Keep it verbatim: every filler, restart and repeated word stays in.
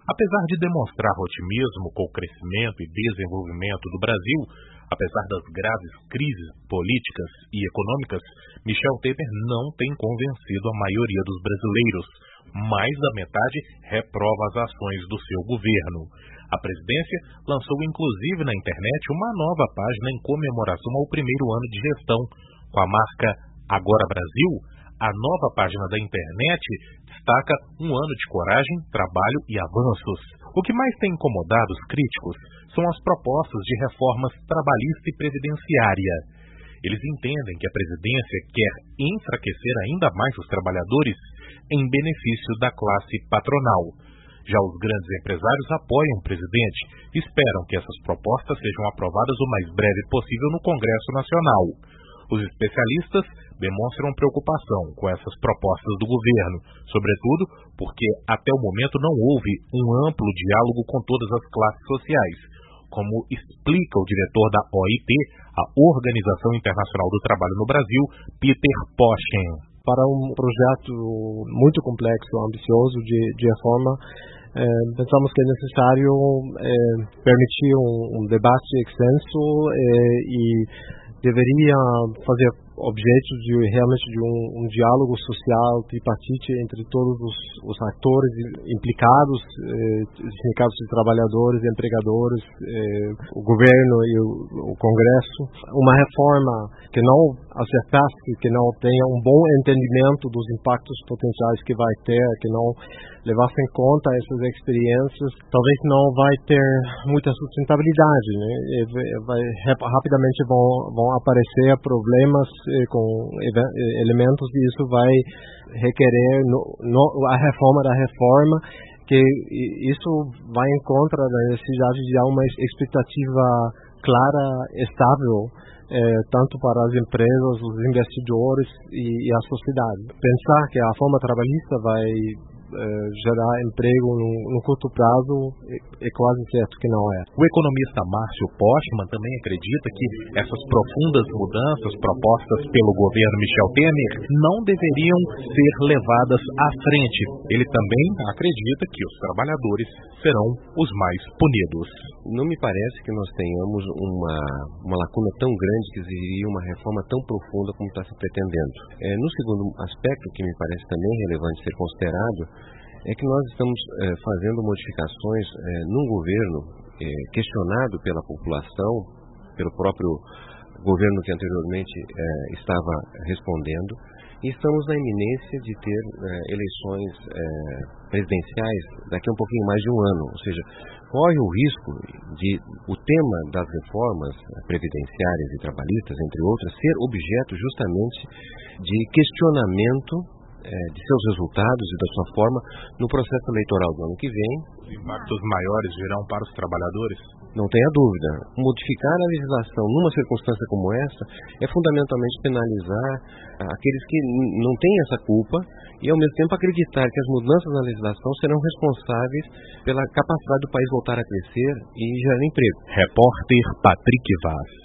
Apesar de demonstrar otimismo com o crescimento e desenvolvimento do Brasil, apesar das graves crises políticas e econômicas, Michel Temer não tem convencido a maioria dos brasileiros. Mais da metade reprova as ações do seu governo. A presidência lançou inclusive na internet uma nova página em comemoração ao primeiro ano de gestão. Com a marca Agora Brasil, a nova página da internet destaca um ano de coragem, trabalho e avanços. O que mais tem incomodado os críticos são as propostas de reformas trabalhista e previdenciária. Eles entendem que a presidência quer enfraquecer ainda mais os trabalhadores em benefício da classe patronal. Já os grandes empresários apoiam o presidente e esperam que essas propostas sejam aprovadas o mais breve possível no Congresso Nacional. Os especialistas demonstram preocupação com essas propostas do governo, sobretudo porque até o momento não houve um amplo diálogo com todas as classes sociais, como explica o diretor da O I T, a Organização Internacional do Trabalho no Brasil, Peter Poschen. Para um projeto muito complexo, ambicioso de, de reforma, eh, pensamos que é necessário eh, permitir um, um debate extenso eh, e deveria fazer objeto de realmente de um, um diálogo social tripartite entre todos os, os atores implicados, eh, sindicatos de trabalhadores, empregadores, eh, o governo e o, o Congresso. Uma reforma que não acertasse, que não tenha um bom entendimento dos impactos potenciais que vai ter, que não levasse em conta essas experiências, talvez não vai ter muita sustentabilidade, né? E vai, rapidamente vão, vão aparecer problemas com elementos e isso vai requerer no, no, a reforma da reforma, que isso vai em contra da necessidade de dar uma expectativa clara, estável, eh, tanto para as empresas, os investidores e, e a sociedade. Pensar que a reforma trabalhista vai eh, gerar emprego no, no curto prazo é, é quase certo que não é. O economista Márcio Postman também acredita que essas profundas mudanças propostas pelo governo Michel Temer não deveriam ser levadas à frente. Ele também acredita que os trabalhadores serão os mais punidos. Não me parece que nós tenhamos uma, uma lacuna tão grande que exigiria uma reforma tão profunda como está se pretendendo. É, no segundo aspecto, que me parece também relevante ser considerado, é que nós estamos é, fazendo modificações é, num governo é, questionado pela população, pelo próprio governo que anteriormente é, estava respondendo, e estamos na iminência de ter é, eleições é, presidenciais daqui a um pouquinho mais de um ano, ou seja, corre o risco de o tema das reformas previdenciárias e trabalhistas, entre outras, ser objeto justamente de questionamento de seus resultados e da sua forma no processo eleitoral do ano que vem. Os impactos maiores virão para os trabalhadores? Não tenha dúvida. Modificar a legislação numa circunstância como essa é fundamentalmente penalizar aqueles que não têm essa culpa e ao mesmo tempo acreditar que as mudanças na legislação serão responsáveis pela capacidade do país voltar a crescer e gerar emprego. Repórter Patrick Vaz.